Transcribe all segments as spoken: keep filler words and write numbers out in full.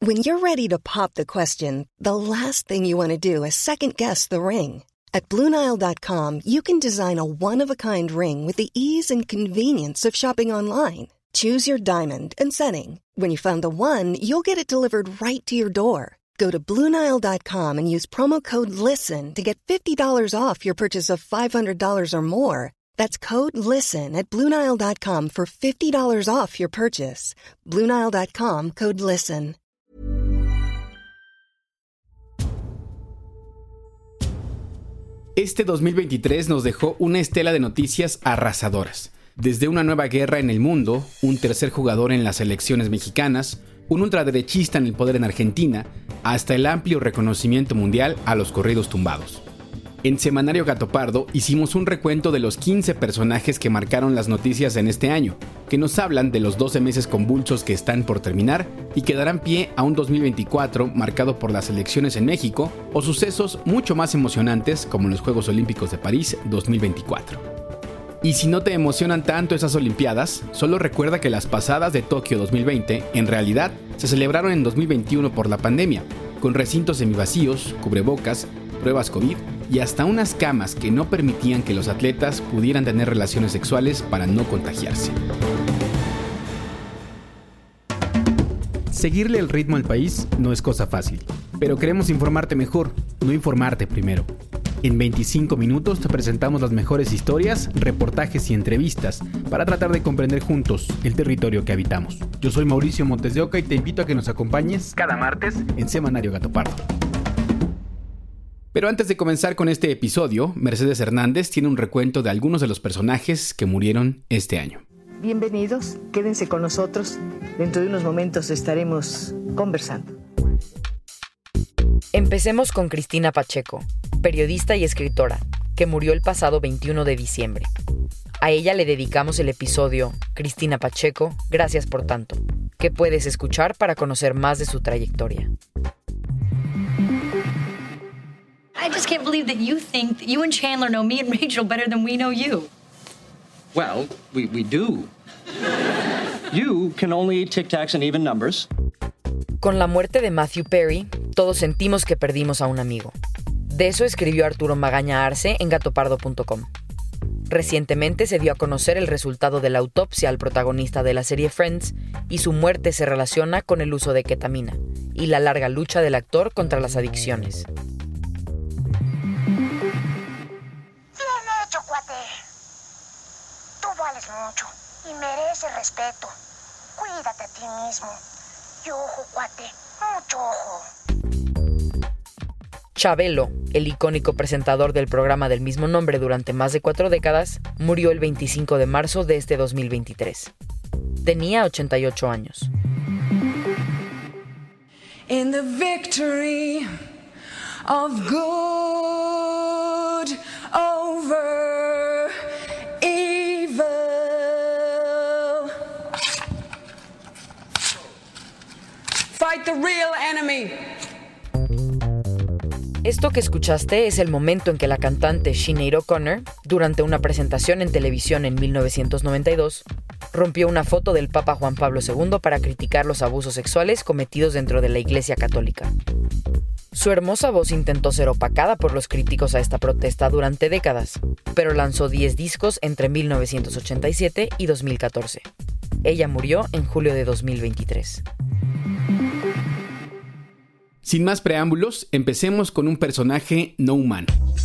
When you're ready to pop the question, the last thing you want to do is second-guess the ring. At Blue Nile dot com, you can design a one-of-a-kind ring with the ease and convenience of shopping online. Choose your diamond and setting. When you find the one, you'll get it delivered right to your door. Go to Blue Nile dot com and use promo code LISTEN to get fifty dollars off your purchase of five hundred dollars or more. That's code LISTEN at Blue Nile dot com for fifty dollars off your purchase. Blue Nile dot com, code LISTEN. Este dos mil veintitrés nos dejó una estela de noticias arrasadoras. Desde una nueva guerra en el mundo, un tercer jugador en las elecciones mexicanas, un ultraderechista en el poder en Argentina, hasta el amplio reconocimiento mundial a los corridos tumbados. En Semanario Gato Pardo hicimos un recuento de los quince personajes que marcaron las noticias en este año, que nos hablan de los doce meses convulsos que están por terminar y que darán pie a un dos mil veinticuatro marcado por las elecciones en México o sucesos mucho más emocionantes como los Juegos Olímpicos de París dos mil veinticuatro. Y si no te emocionan tanto esas Olimpiadas, solo recuerda que las pasadas de Tokio dos mil veinte en realidad se celebraron en dos mil veintiuno por la pandemia, con recintos semivacíos, cubrebocas, pruebas COVID y hasta unas camas que no permitían que los atletas pudieran tener relaciones sexuales para no contagiarse. Seguirle el ritmo al país no es cosa fácil, pero queremos informarte mejor, no informarte primero. En veinticinco minutos te presentamos las mejores historias, reportajes y entrevistas para tratar de comprender juntos el territorio que habitamos. Yo soy Mauricio Montes de Oca y te invito a que nos acompañes cada martes en Semanario Gato Pardo. Pero antes de comenzar con este episodio, Mercedes Hernández tiene un recuento de algunos de los personajes que murieron este año. Bienvenidos, quédense con nosotros. Dentro de unos momentos estaremos conversando. Empecemos con Cristina Pacheco, periodista y escritora, que murió el pasado veintiuno de diciembre. A ella le dedicamos el episodio Cristina Pacheco, gracias por tanto, que puedes escuchar para conocer más de su trayectoria. I just can't believe that you think that you and Chandler know me and Rachel better than we know you. Well, we, we do. You can only eat Tic Tacs and even numbers. Con la muerte de Matthew Perry, todos sentimos que perdimos a un amigo. De eso escribió Arturo Magaña Arce en gatopardo punto com. Recientemente se dio a conocer el resultado de la autopsia al protagonista de la serie Friends y su muerte se relaciona con el uso de ketamina y la larga lucha del actor contra las adicciones. Vales mucho y mereces respeto. Cuídate a ti mismo. Y ojo, cuate, mucho ojo. Chabelo, el icónico presentador del programa del mismo nombre durante más de cuatro décadas, murió el veinticinco de marzo de este dos mil veintitrés. Tenía ochenta y ocho años. In the victory of good over evil. Fight the real enemy. Esto que escuchaste es el momento en que la cantante Sinéad O'Connor, durante una presentación en televisión en mil novecientos noventa y dos, rompió una foto del Papa Juan Pablo segundo para criticar los abusos sexuales cometidos dentro de la Iglesia Católica. Su hermosa voz intentó ser opacada por los críticos a esta protesta durante décadas, pero lanzó diez discos entre mil novecientos ochenta y siete y dos mil catorce. Ella murió en julio de dos mil veintitrés. Sin más preámbulos, empecemos con un personaje no humano.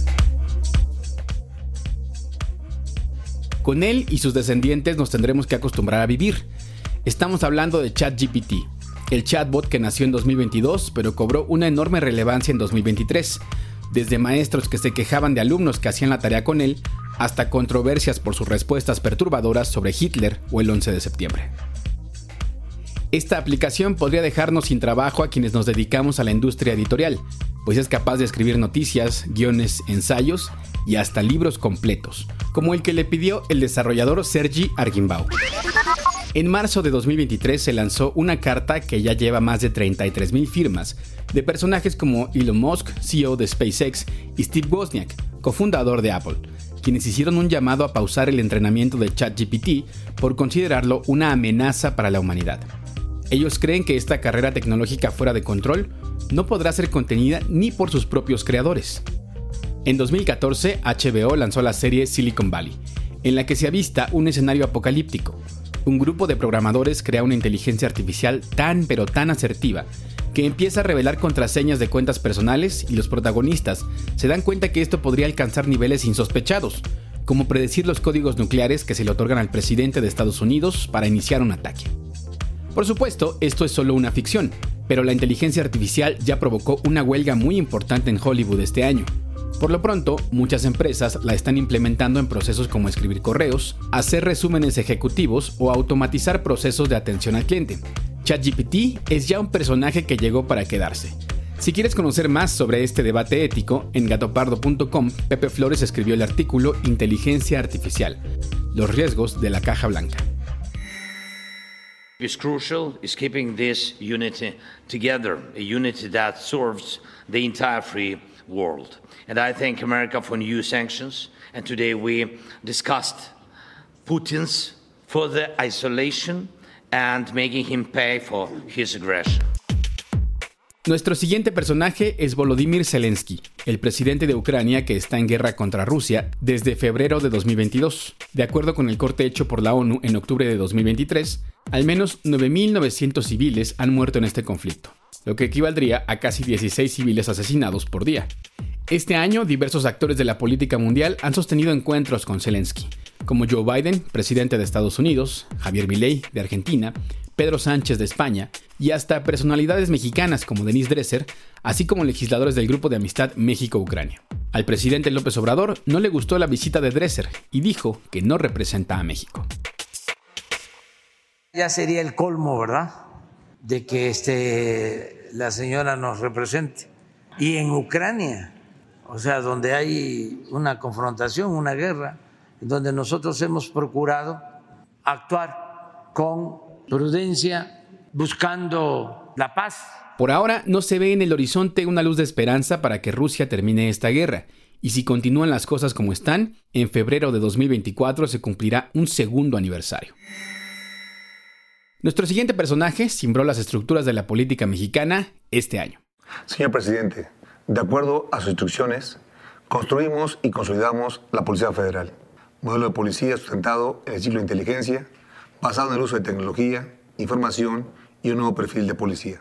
Con él y sus descendientes nos tendremos que acostumbrar a vivir. Estamos hablando de ChatGPT, el chatbot que nació en dos mil veintidós, pero cobró una enorme relevancia en dos mil veintitrés. Desde maestros que se quejaban de alumnos que hacían la tarea con él, hasta controversias por sus respuestas perturbadoras sobre Hitler o el once de septiembre. Esta aplicación podría dejarnos sin trabajo a quienes nos dedicamos a la industria editorial, pues es capaz de escribir noticias, guiones, ensayos y hasta libros completos, como el que le pidió el desarrollador Sergey Argimbaud. En marzo de dos mil veintitrés se lanzó una carta que ya lleva más de treinta y tres mil firmas, de personajes como Elon Musk, C E O de SpaceX, y Steve Wozniak, cofundador de Apple, quienes hicieron un llamado a pausar el entrenamiento de ChatGPT por considerarlo una amenaza para la humanidad. Ellos creen que esta carrera tecnológica fuera de control no podrá ser contenida ni por sus propios creadores. En dos mil catorce, H B O lanzó la serie Silicon Valley, en la que se avista un escenario apocalíptico. Un grupo de programadores crea una inteligencia artificial tan pero tan asertiva que empieza a revelar contraseñas de cuentas personales y los protagonistas se dan cuenta que esto podría alcanzar niveles insospechados, como predecir los códigos nucleares que se le otorgan al presidente de Estados Unidos para iniciar un ataque. Por supuesto, esto es solo una ficción, pero la inteligencia artificial ya provocó una huelga muy importante en Hollywood este año. Por lo pronto, muchas empresas la están implementando en procesos como escribir correos, hacer resúmenes ejecutivos o automatizar procesos de atención al cliente. ChatGPT es ya un personaje que llegó para quedarse. Si quieres conocer más sobre este debate ético, en gatopardo punto com, Pepe Flores escribió el artículo Inteligencia Artificial, los riesgos de la caja blanca. It's crucial is keeping this unity together, a unity that serves the entire free world. And I thank America for new sanctions. And today we discussed Putin's further isolation and making him pay for his aggression. Nuestro siguiente personaje es Volodymyr Zelensky, el presidente de Ucrania que está en guerra contra Rusia desde febrero de dos mil veintidós. De acuerdo con el corte hecho por la ONU en octubre de dos mil veintitrés, al menos nueve mil novecientos civiles han muerto en este conflicto, lo que equivaldría a casi dieciséis civiles asesinados por día. Este año, diversos actores de la política mundial han sostenido encuentros con Zelensky, como Joe Biden, presidente de Estados Unidos, Javier Milei, de Argentina, Pedro Sánchez, de España, y hasta personalidades mexicanas como Denise Dresser, así como legisladores del Grupo de Amistad México-Ucrania. Al presidente López Obrador no le gustó la visita de Dresser y dijo que no representa a México. Ya sería el colmo, ¿verdad?, de que este, la señora nos represente. Y en Ucrania, o sea, donde hay una confrontación, una guerra, donde nosotros hemos procurado actuar con prudencia, buscando la paz. Por ahora no se ve en el horizonte una luz de esperanza para que Rusia termine esta guerra, y si continúan las cosas como están, en febrero de dos mil veinticuatro se cumplirá un segundo aniversario. Nuestro siguiente personaje cimbró las estructuras de la política mexicana este año. Señor presidente, de acuerdo a sus instrucciones, construimos y consolidamos la Policía Federal, modelo de policía sustentado en el ciclo de inteligencia, basado en el uso de tecnología, información y un nuevo perfil de policía.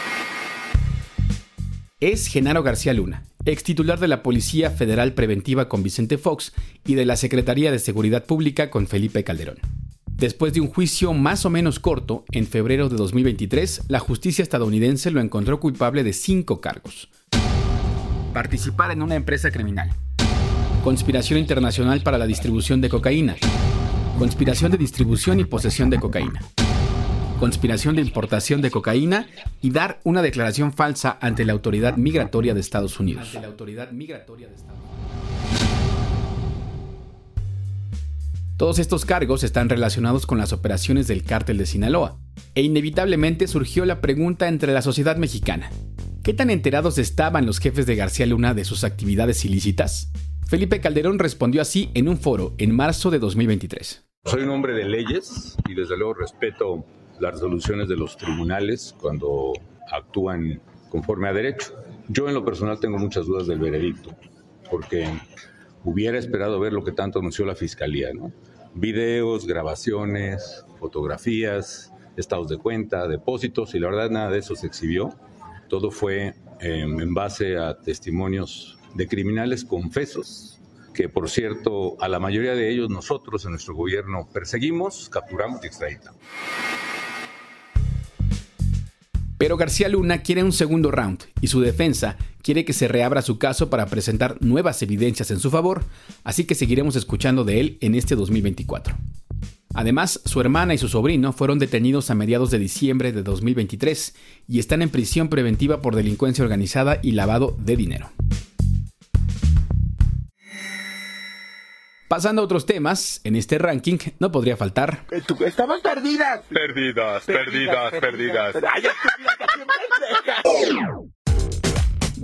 Es Genaro García Luna, ex titular de la Policía Federal Preventiva con Vicente Fox y de la Secretaría de Seguridad Pública con Felipe Calderón. Después de un juicio más o menos corto, en febrero de dos mil veintitrés, la justicia estadounidense lo encontró culpable de cinco cargos. Participar en una empresa criminal. Conspiración internacional para la distribución de cocaína. Conspiración de distribución y posesión de cocaína. Conspiración de importación de cocaína y dar una declaración falsa ante la Autoridad Migratoria de Estados Unidos. Ante la Autoridad Migratoria de Estados Unidos. Todos estos cargos están relacionados con las operaciones del Cártel de Sinaloa, e inevitablemente surgió la pregunta entre la sociedad mexicana: ¿qué tan enterados estaban los jefes de García Luna de sus actividades ilícitas? Felipe Calderón respondió así en un foro en marzo de dos mil veintitrés. Soy un hombre de leyes y desde luego respeto las resoluciones de los tribunales cuando actúan conforme a derecho. Yo en lo personal tengo muchas dudas del veredicto, porque hubiera esperado ver lo que tanto anunció la Fiscalía, ¿no? Videos, grabaciones, fotografías, estados de cuenta, depósitos, y la verdad nada de eso se exhibió. Todo fue eh, en base a testimonios de criminales confesos, que por cierto a la mayoría de ellos nosotros en nuestro gobierno perseguimos, capturamos y extraditamos. Pero García Luna quiere un segundo round y su defensa quiere que se reabra su caso para presentar nuevas evidencias en su favor, así que seguiremos escuchando de él en este dos mil veinticuatro. Además, su hermana y su sobrino fueron detenidos a mediados de diciembre de dos mil veintitrés y están en prisión preventiva por delincuencia organizada y lavado de dinero. Pasando a otros temas, en este ranking no podría faltar... ¡Estaban perdidas! Perdidas, perdidas, perdidas. perdidas. ¡Ay, estúpida, que siempre es!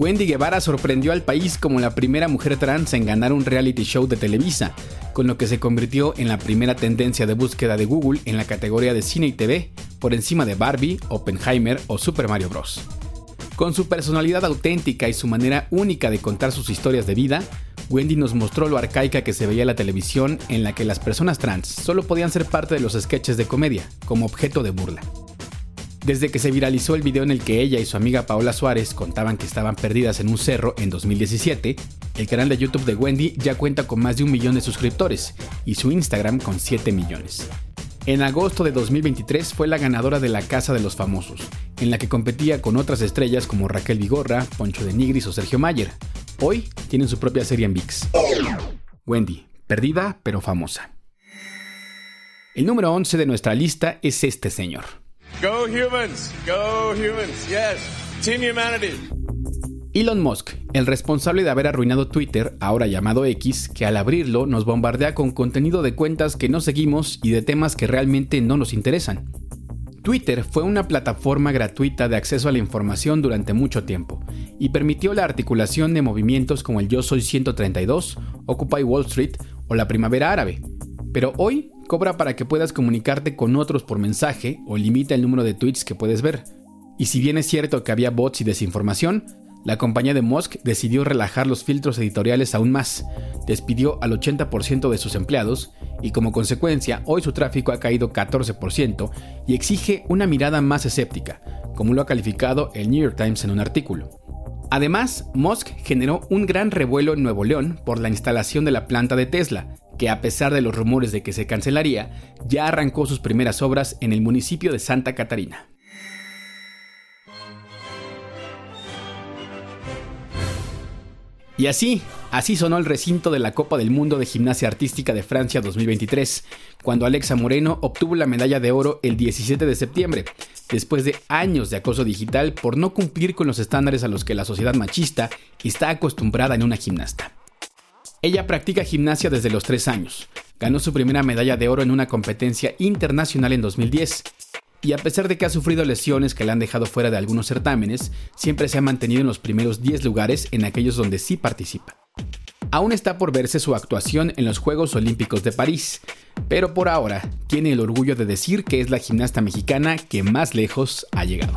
Wendy Guevara sorprendió al país como la primera mujer trans en ganar un reality show de Televisa, con lo que se convirtió en la primera tendencia de búsqueda de Google en la categoría de cine y T V, por encima de Barbie, Oppenheimer o Super Mario Bros. Con su personalidad auténtica y su manera única de contar sus historias de vida, Wendy nos mostró lo arcaica que se veía la televisión, en la que las personas trans solo podían ser parte de los sketches de comedia, como objeto de burla. Desde que se viralizó el video en el que ella y su amiga Paola Suárez contaban que estaban perdidas en un cerro en dos mil diecisiete, el canal de YouTube de Wendy ya cuenta con más de un millón de suscriptores y su Instagram con siete millones. En agosto de dos mil veintitrés fue la ganadora de La Casa de los Famosos, en la que competía con otras estrellas como Raquel Vigorra, Poncho de Nigris o Sergio Mayer. Hoy tienen su propia serie en ViX. Wendy, perdida pero famosa. El número once de nuestra lista es este señor. Go humans, go humans, yes, Team Humanity. Elon Musk, el responsable de haber arruinado Twitter, ahora llamado X, que al abrirlo nos bombardea con contenido de cuentas que no seguimos y de temas que realmente no nos interesan. Twitter fue una plataforma gratuita de acceso a la información durante mucho tiempo y permitió la articulación de movimientos como el Yo Soy ciento treinta y dos, Occupy Wall Street o la Primavera Árabe. Pero hoy cobra para que puedas comunicarte con otros por mensaje o limita el número de tweets que puedes ver. Y si bien es cierto que había bots y desinformación, la compañía de Musk decidió relajar los filtros editoriales aún más, despidió al ochenta por ciento de sus empleados y como consecuencia hoy su tráfico ha caído catorce por ciento y exige una mirada más escéptica, como lo ha calificado el New York Times en un artículo. Además, Musk generó un gran revuelo en Nuevo León por la instalación de la planta de Tesla, que a pesar de los rumores de que se cancelaría, ya arrancó sus primeras obras en el municipio de Santa Catarina. Y así, así sonó el recinto de la Copa del Mundo de Gimnasia Artística de Francia dos mil veintitrés, cuando Alexa Moreno obtuvo la medalla de oro el diecisiete de septiembre, después de años de acoso digital por no cumplir con los estándares a los que la sociedad machista está acostumbrada en una gimnasta. Ella practica gimnasia desde los tres años, ganó su primera medalla de oro en una competencia internacional en dos mil diez, y a pesar de que ha sufrido lesiones que la han dejado fuera de algunos certámenes, siempre se ha mantenido en los primeros diez lugares en aquellos donde sí participa. Aún está por verse su actuación en los Juegos Olímpicos de París, pero por ahora tiene el orgullo de decir que es la gimnasta mexicana que más lejos ha llegado.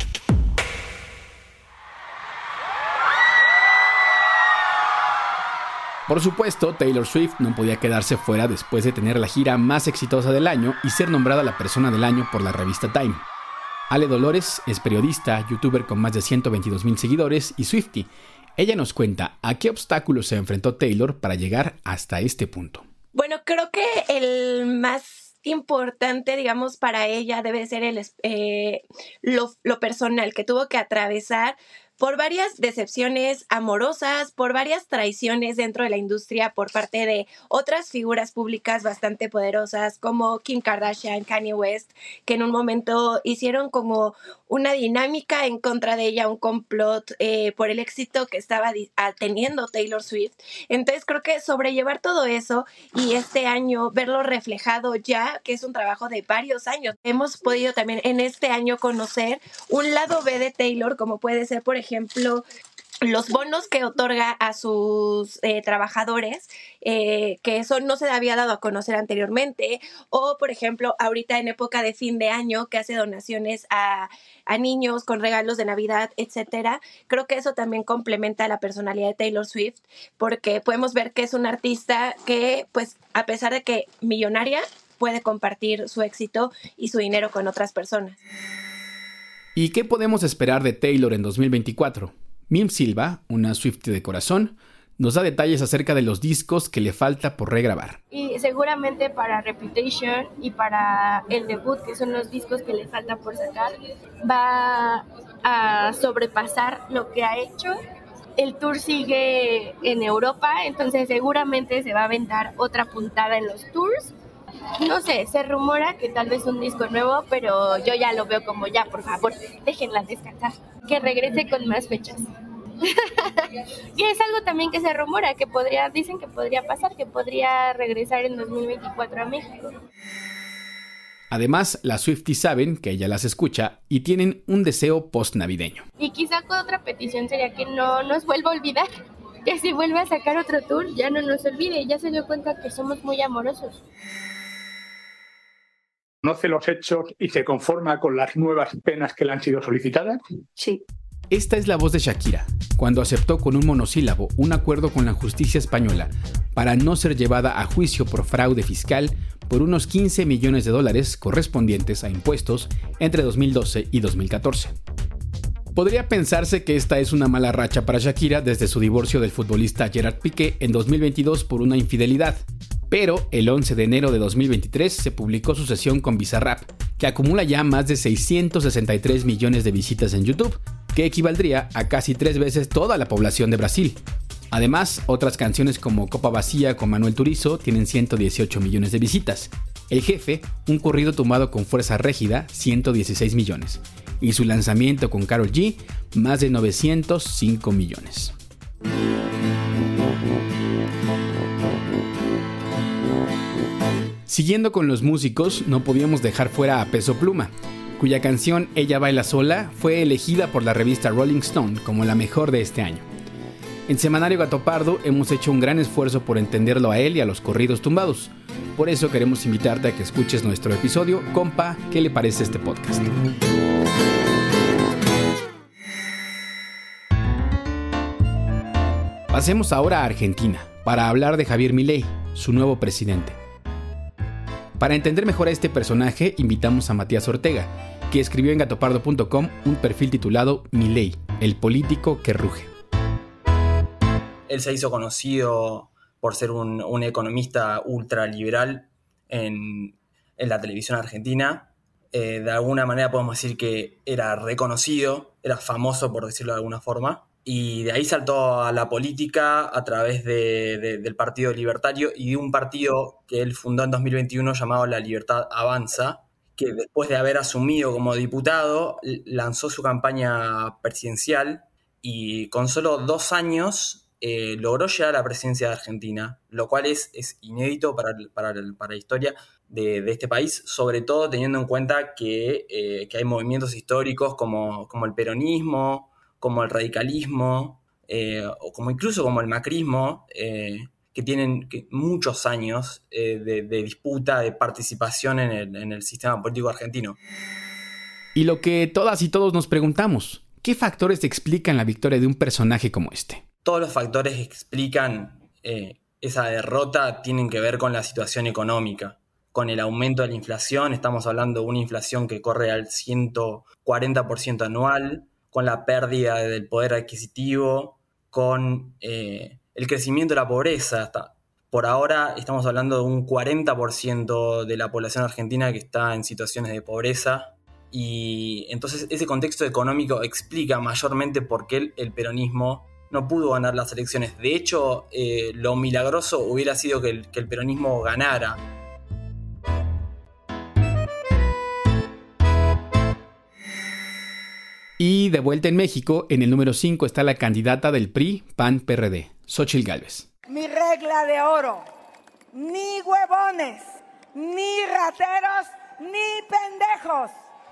Por supuesto, Taylor Swift no podía quedarse fuera después de tener la gira más exitosa del año y ser nombrada la persona del año por la revista Time. Ale Dolores es periodista, youtuber con más de ciento veintidós mil seguidores y Swiftie. Ella nos cuenta a qué obstáculos se enfrentó Taylor para llegar hasta este punto. Bueno, creo que el más importante, digamos, para ella debe ser el, eh, lo, lo personal que tuvo que atravesar por varias decepciones amorosas, por varias traiciones dentro de la industria por parte de otras figuras públicas bastante poderosas como Kim Kardashian, Kanye West, que en un momento hicieron como una dinámica en contra de ella, un complot eh, por el éxito que estaba di- teniendo Taylor Swift. Entonces creo que sobrellevar todo eso y este año verlo reflejado ya, que es un trabajo de varios años. Hemos podido también en este año conocer un lado B de Taylor, como puede ser, por ejemplo, ejemplo, los bonos que otorga a sus eh, trabajadores, eh, que eso no se había dado a conocer anteriormente, o por ejemplo, ahorita en época de fin de año, que hace donaciones a, a niños con regalos de Navidad, etcétera. Creo que eso también complementa la personalidad de Taylor Swift, porque podemos ver que es una artista que, pues, a pesar de que millonaria, puede compartir su éxito y su dinero con otras personas. ¿Y qué podemos esperar de Taylor en dos mil veinticuatro? Mim Silva, una Swiftie de corazón, nos da detalles acerca de los discos que le falta por regrabar. Y seguramente para Reputation y para el debut, que son los discos que le falta por sacar, va a sobrepasar lo que ha hecho. El tour sigue en Europa, entonces seguramente se va a aventar otra puntada en los tours. No sé, se rumora que tal vez un disco nuevo, pero yo ya lo veo como ya, por favor, déjenla descansar, que regrese con más fechas. Y es algo también que se rumora, que podría, dicen que podría pasar, que podría regresar en dos mil veinticuatro a México. Además, las Swifties saben que ella las escucha y tienen un deseo post-navideño. Y quizá otra petición sería que no nos vuelva a olvidar, que si vuelve a sacar otro tour ya no nos olvide, ya se dio cuenta que somos muy amorosos. ¿Conoce los hechos y se conforma con las nuevas penas que le han sido solicitadas? Sí. Esta es la voz de Shakira, cuando aceptó con un monosílabo un acuerdo con la justicia española para no ser llevada a juicio por fraude fiscal por unos quince millones de dólares correspondientes a impuestos entre dos mil doce y dos mil catorce. Podría pensarse que esta es una mala racha para Shakira desde su divorcio del futbolista Gerard Piqué en dos mil veintidós por una infidelidad, pero el once de enero de dos mil veintitrés se publicó su sesión con Bizarrap, que acumula ya más de seiscientos sesenta y tres millones de visitas en YouTube, que equivaldría a casi tres veces toda la población de Brasil. Además, otras canciones como Copa Vacía con Manuel Turizo tienen ciento dieciocho millones de visitas. El Jefe, un corrido tumbado con Fuerza Régida, ciento dieciséis millones. Y su lanzamiento con Karol G, más de novecientos cinco millones. Siguiendo con los músicos, no podíamos dejar fuera a Peso Pluma, cuya canción Ella Baila Sola fue elegida por la revista Rolling Stone como la mejor de este año. En Semanario Gato Pardo hemos hecho un gran esfuerzo por entenderlo a él y a los corridos tumbados. Por eso queremos invitarte a que escuches nuestro episodio. Compa, ¿qué le parece este podcast? Pasemos ahora a Argentina, para hablar de Javier Milei, su nuevo presidente. Para entender mejor a este personaje, invitamos a Matías Ortega, que escribió en gatopardo punto com un perfil titulado Milei, el político que ruge. Él se hizo conocido por ser un, un economista ultraliberal en, en la televisión argentina. Eh, de alguna manera podemos decir que era reconocido, era famoso, por decirlo de alguna forma. Y de ahí saltó a la política a través de, de, del Partido Libertario y de un partido que él fundó en dos mil veintiuno llamado La Libertad Avanza, que después de haber asumido como diputado lanzó su campaña presidencial y con solo dos años eh, logró llegar a la presidencia de Argentina, lo cual es, es inédito para, para, para la historia de, de este país, sobre todo teniendo en cuenta que, eh, que hay movimientos históricos como, como el peronismo, como el radicalismo, eh, o como incluso como el macrismo, eh, que tienen que, muchos años eh, de, de disputa, de participación en el, en el sistema político argentino. Y lo que todas y todos nos preguntamos, ¿qué factores explican la victoria de un personaje como este? Todos los factores que explican eh, esa derrota tienen que ver con la situación económica, con el aumento de la inflación. Estamos hablando de una inflación que corre al ciento cuarenta por ciento anual, con la pérdida del poder adquisitivo, con eh, el crecimiento de la pobreza. Hasta por ahora estamos hablando de un cuarenta por ciento de la población argentina que está en situaciones de pobreza. Y entonces ese contexto económico explica mayormente por qué el, el peronismo no pudo ganar las elecciones. De hecho, eh, lo milagroso hubiera sido que el, que el peronismo ganara. Y de vuelta en México, en el número cinco está la candidata del P R I, P A N, P R D, Xóchitl Gálvez. Mi regla de oro, ni huevones, ni rateros, ni pendejos.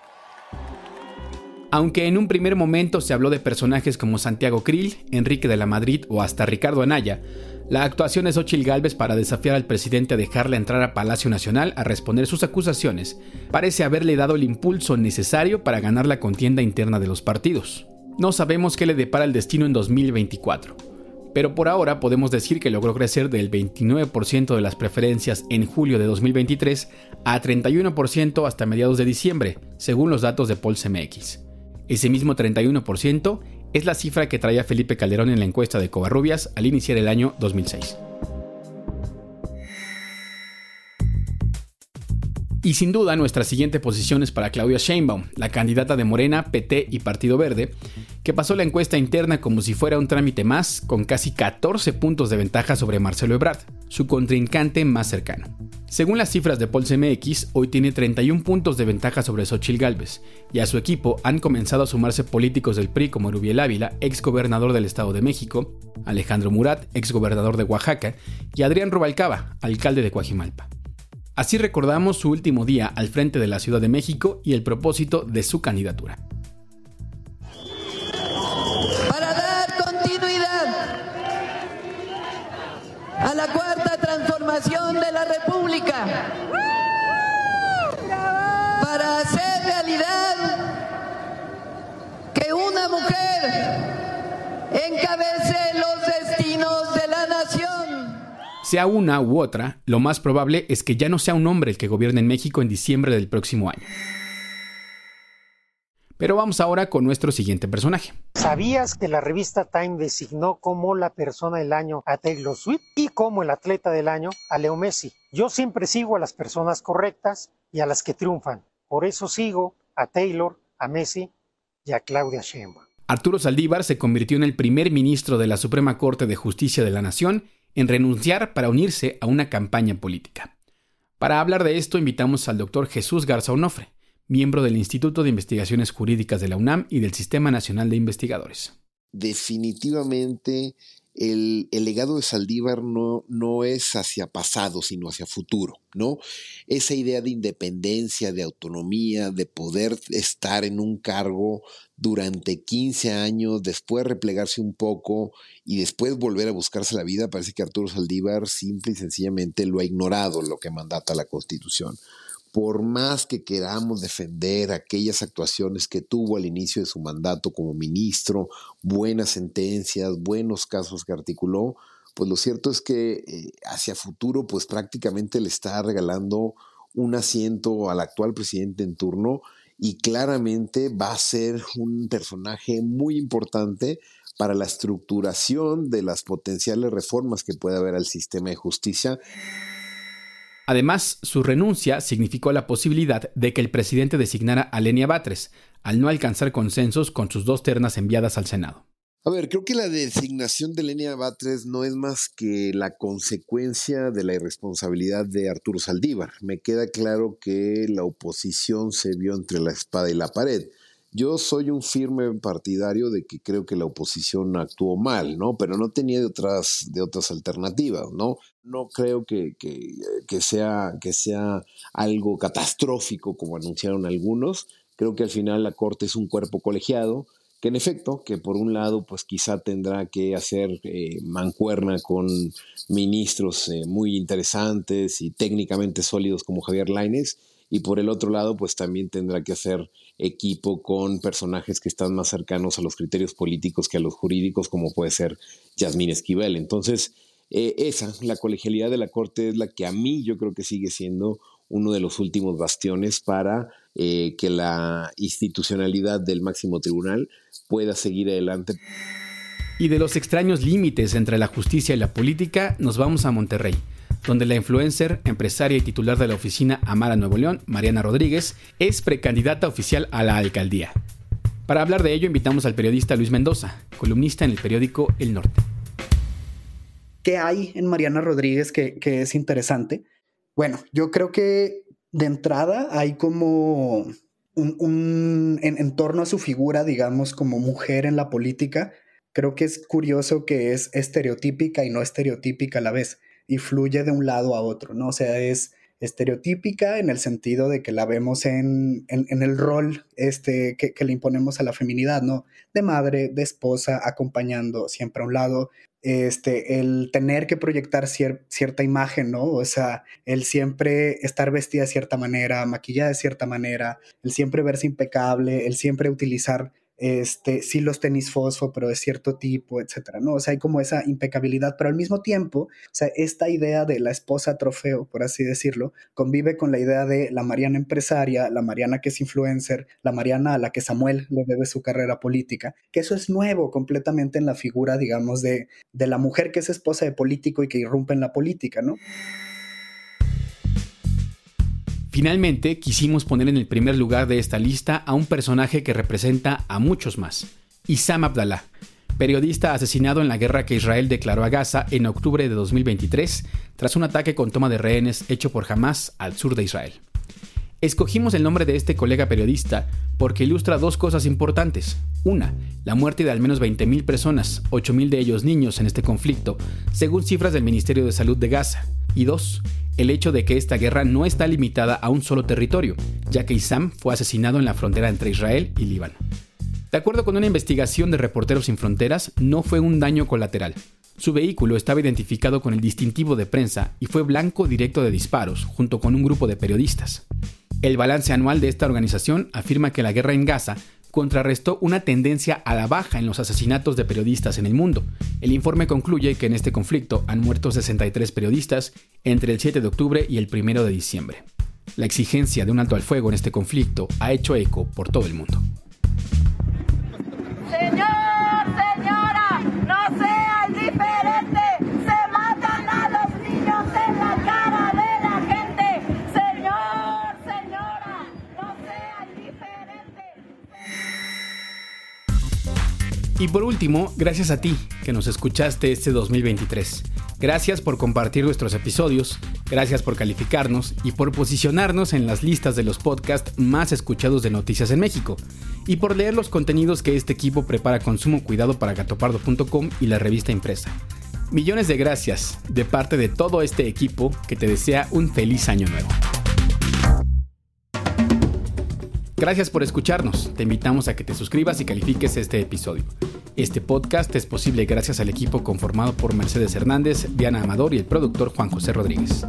Aunque en un primer momento se habló de personajes como Santiago Krill, Enrique de la Madrid o hasta Ricardo Anaya, la actuación de Xóchitl Gálvez para desafiar al presidente a dejarla entrar a Palacio Nacional a responder sus acusaciones parece haberle dado el impulso necesario para ganar la contienda interna de los partidos. No sabemos qué le depara el destino en dos mil veinticuatro, pero por ahora podemos decir que logró crecer del veintinueve por ciento de las preferencias en julio de dos mil veintitrés a treinta y uno por ciento hasta mediados de diciembre, según los datos de Pulse M X. Ese mismo treinta y uno por ciento es la cifra que traía Felipe Calderón en la encuesta de Covarrubias al iniciar el año dos mil seis. Y sin duda nuestra siguiente posición es para Claudia Sheinbaum, la candidata de Morena, P T y Partido Verde, que pasó la encuesta interna como si fuera un trámite más, con casi catorce puntos de ventaja sobre Marcelo Ebrard, su contrincante más cercano. Según las cifras de Pulse M X, hoy tiene treinta y uno puntos de ventaja sobre Xóchitl Gálvez, y a su equipo han comenzado a sumarse políticos del P R I como Erubiel Ávila, exgobernador del Estado de México, Alejandro Murat, exgobernador de Oaxaca, y Adrián Rubalcaba, alcalde de Coajimalpa. Así recordamos su último día al frente de la Ciudad de México y el propósito de su candidatura. Para dar continuidad a la cuarta transformación de la República, para hacer realidad que una mujer encabece los destinos de la nación. Sea una u otra, lo más probable es que ya no sea un hombre el que gobierne en México en diciembre del próximo año. Pero vamos ahora con nuestro siguiente personaje. ¿Sabías que la revista Time designó como la persona del año a Taylor Swift y como el atleta del año a Leo Messi? Yo siempre sigo a las personas correctas y a las que triunfan. Por eso sigo a Taylor, a Messi y a Claudia Sheinbaum. Arturo Saldívar se convirtió en el primer ministro de la Suprema Corte de Justicia de la Nación en renunciar para unirse a una campaña política. Para hablar de esto invitamos al doctor Jesús Garza Onofre, miembro del Instituto de Investigaciones Jurídicas de la UNAM y del Sistema Nacional de Investigadores. Definitivamente el, el legado de Saldívar no, no es hacia pasado, sino hacia futuro, ¿no? Esa idea de independencia, de autonomía, de poder estar en un cargo durante quince años, después replegarse un poco y después volver a buscarse la vida, parece que Arturo Saldívar simple y sencillamente lo ha ignorado, lo que mandata la Constitución. Por más que queramos defender aquellas actuaciones que tuvo al inicio de su mandato como ministro, buenas sentencias, buenos casos que articuló, pues lo cierto es que eh, hacia futuro pues prácticamente le está regalando un asiento al actual presidente en turno y claramente va a ser un personaje muy importante para la estructuración de las potenciales reformas que pueda haber al sistema de justicia. Además, su renuncia significó la posibilidad de que el presidente designara a Lenia Batres, al no alcanzar consensos con sus dos ternas enviadas al Senado. A ver, creo que la designación de Lenia Batres no es más que la consecuencia de la irresponsabilidad de Arturo Saldívar. Me queda claro que la oposición se vio entre la espada y la pared. Yo soy un firme partidario de que creo que la oposición actuó mal, ¿no? Pero no tenía de otras, de otras alternativas, ¿no? No creo que, que, que, sea, que sea algo catastrófico como anunciaron algunos. Creo que al final la Corte es un cuerpo colegiado que en efecto, que por un lado pues quizá tendrá que hacer eh, mancuerna con ministros eh, muy interesantes y técnicamente sólidos como Javier Lainez, y por el otro lado pues también tendrá que hacer equipo con personajes que están más cercanos a los criterios políticos que a los jurídicos, como puede ser Yasmín Esquivel. Entonces, eh, esa, la colegialidad de la Corte es la que a mí yo creo que sigue siendo uno de los últimos bastiones para eh, que la institucionalidad del máximo tribunal pueda seguir adelante. Y de los extraños límites entre la justicia y la política, nos vamos a Monterrey, donde la influencer, empresaria y titular de la oficina Amara Nuevo León, Mariana Rodríguez, es precandidata oficial a la alcaldía. Para hablar de ello, invitamos al periodista Luis Mendoza, columnista en el periódico El Norte. ¿Qué hay en Mariana Rodríguez que, que es interesante? Bueno, yo creo que de entrada hay como un, un en, en torno a su figura, digamos, como mujer en la política, creo que es curioso que es estereotípica y no estereotípica a la vez, y fluye de un lado a otro, ¿no? O sea, es estereotípica en el sentido de que la vemos en, en, en el rol este, que, que le imponemos a la feminidad, ¿no? De madre, de esposa, acompañando siempre a un lado. Este, el tener que proyectar cier- cierta imagen, ¿no? O sea, el siempre estar vestida de cierta manera, maquillada de cierta manera, el siempre verse impecable, el siempre utilizar este, sí los tenis fosfo, pero de cierto tipo, etcétera, ¿no? O sea, hay como esa impecabilidad, pero al mismo tiempo, o sea, esta idea de la esposa trofeo, por así decirlo, convive con la idea de la Mariana empresaria, la Mariana que es influencer, la Mariana a la que Samuel le debe su carrera política, que eso es nuevo completamente en la figura, digamos, de, de la mujer que es esposa de político y que irrumpe en la política, ¿no? Finalmente, quisimos poner en el primer lugar de esta lista a un personaje que representa a muchos más, Issam Abdallah, periodista asesinado en la guerra que Israel declaró a Gaza en octubre de dos mil veintitrés, tras un ataque con toma de rehenes hecho por Hamás al sur de Israel. Escogimos el nombre de este colega periodista porque ilustra dos cosas importantes. Una, la muerte de al menos veinte mil personas, ocho mil de ellos niños en este conflicto, según cifras del Ministerio de Salud de Gaza. Y dos, el hecho de que esta guerra no está limitada a un solo territorio, ya que Issam fue asesinado en la frontera entre Israel y Líbano. De acuerdo con una investigación de Reporteros Sin Fronteras, no fue un daño colateral. Su vehículo estaba identificado con el distintivo de prensa y fue blanco directo de disparos, junto con un grupo de periodistas. El balance anual de esta organización afirma que la guerra en Gaza contrarrestó una tendencia a la baja en los asesinatos de periodistas en el mundo. El informe concluye que en este conflicto han muerto sesenta y tres periodistas entre el siete de octubre y el primero de diciembre. La exigencia de un alto al fuego en este conflicto ha hecho eco por todo el mundo. Señor, señora, no sean diferentes. Se matan a los niños en la cara de la gente. Señor, señora, no sean diferentes. Y por último, gracias a ti que nos escuchaste este dos mil veintitrés. Gracias por compartir nuestros episodios, gracias por calificarnos y por posicionarnos en las listas de los podcasts más escuchados de noticias en México, y por leer los contenidos que este equipo prepara con sumo cuidado para gatopardo punto com y la revista impresa. Millones de gracias de parte de todo este equipo que te desea un feliz año nuevo. Gracias por escucharnos. Te invitamos a que te suscribas y califiques este episodio. Este podcast es posible gracias al equipo conformado por Mercedes Hernández, Diana Amador y el productor Juan José Rodríguez.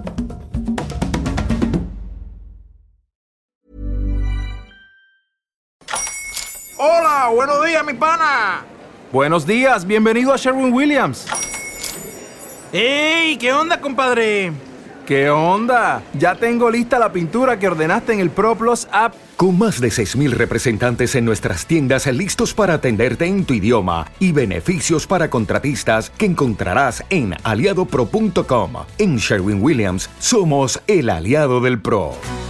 Hola, buenos días, mi pana. Buenos días, bienvenido a Sherwin-Williams. ¡Ey! ¿Qué onda, compadre? ¿Qué onda? Ya tengo lista la pintura que ordenaste en el ProPlus app. Con más de seis mil representantes en nuestras tiendas listos para atenderte en tu idioma y beneficios para contratistas que encontrarás en aliado pro punto com. En Sherwin-Williams somos el aliado del pro.